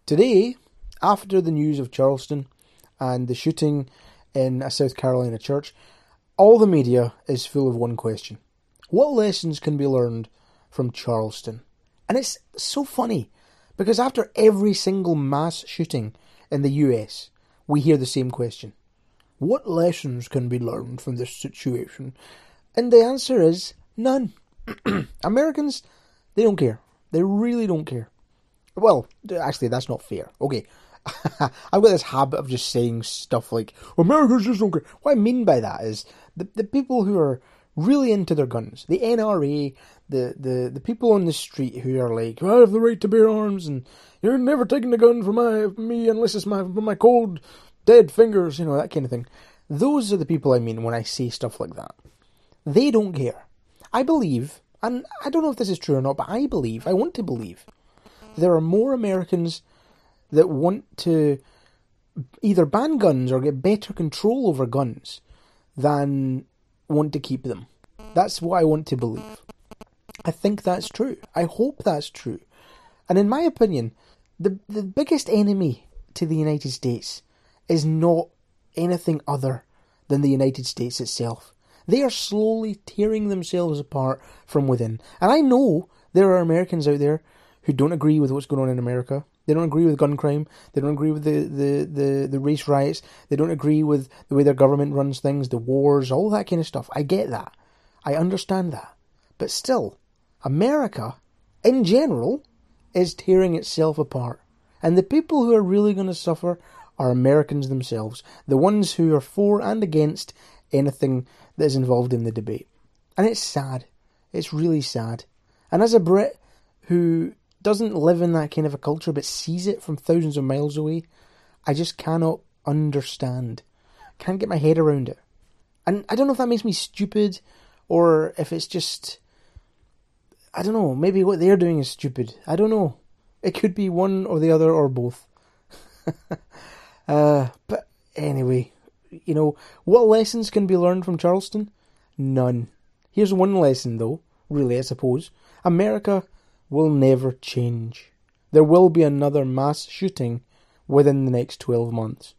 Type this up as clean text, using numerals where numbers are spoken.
Today, after the news of Charleston and the shooting in a South Carolina church, all the media is full of one question. What lessons can be learned from Charleston? And it's so funny, because after every single mass shooting in the US, we hear the same question. What lessons can be learned from this situation? And the answer is none. Americans, they don't care. They really don't care. Well, actually, that's not fair. Okay, I've got this habit of just saying stuff like, Americans just don't care. What I mean by that is, the people who are really into their guns, the NRA, the people on the street who are like, I have the right to bear arms, and you're never taking the gun from me unless it's from my cold, dead fingers, that kind of thing. Those are the people I mean when I say stuff like that. They don't care. I believe, and I don't know if this is true or not, but I want to believe, there are more Americans that want to either ban guns or get better control over guns than want to keep them. That's what I want to believe. I think that's true. I hope that's true. And in my opinion, the biggest enemy to the United States is not anything other than the United States itself. They are slowly tearing themselves apart from within. And I know there are Americans out there who don't agree with what's going on in America. They don't agree with gun crime. They don't agree with the race riots. They don't agree with the way their government runs things, the wars, all that kind of stuff. I get that. I understand that. But still, America, in general, is tearing itself apart. And the people who are really going to suffer are Americans themselves. The ones who are for and against anything that is involved in the debate. And it's sad. It's really sad. And as a Brit who doesn't live in that kind of a culture but sees it from thousands of miles away, I just cannot understand. Can't get my head around it. And I don't know if that makes me stupid or if it's just, I don't know, maybe what they're doing is stupid. I don't know. It could be one or the other or both. But anyway, what lessons can be learned from Charleston? None. Here's one lesson though, really I suppose. America will never change. There will be another mass shooting within the next 12 months.